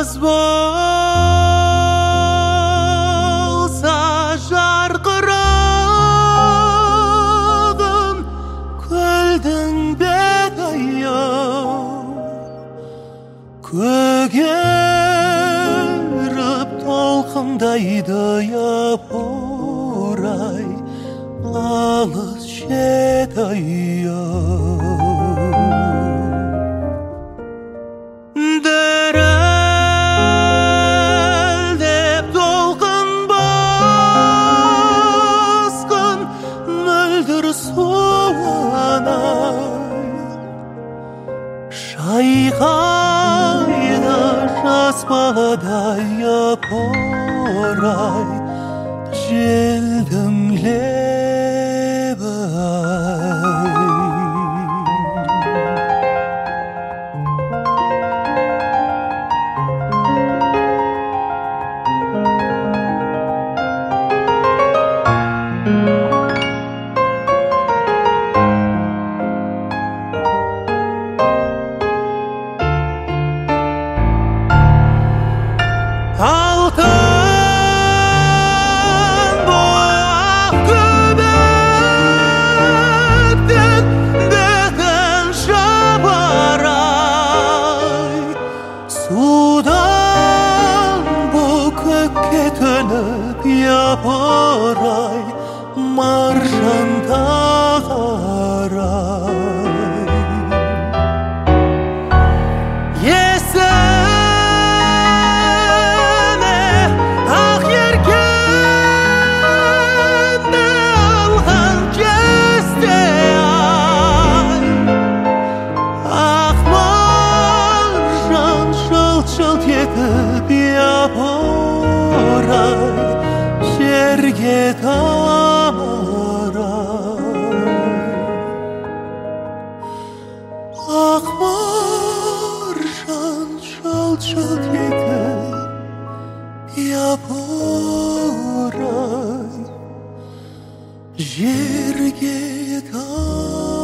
аз болса жарқыраған көлдің бетайы көгеріп толқындайды япырай алыс шет-айы. Дірілдеп толқын басқан мөлдір суынай шайқайды жас баладай япырай желдің лебі-ай. Алтын бұлақ көбіктен бетін жабарай судан бұл көкке төніп япырай маржан тағарай. Жылт етіп япырай жерге тамарай. Ақ маржан жылт етіп япырай жерге тамарай.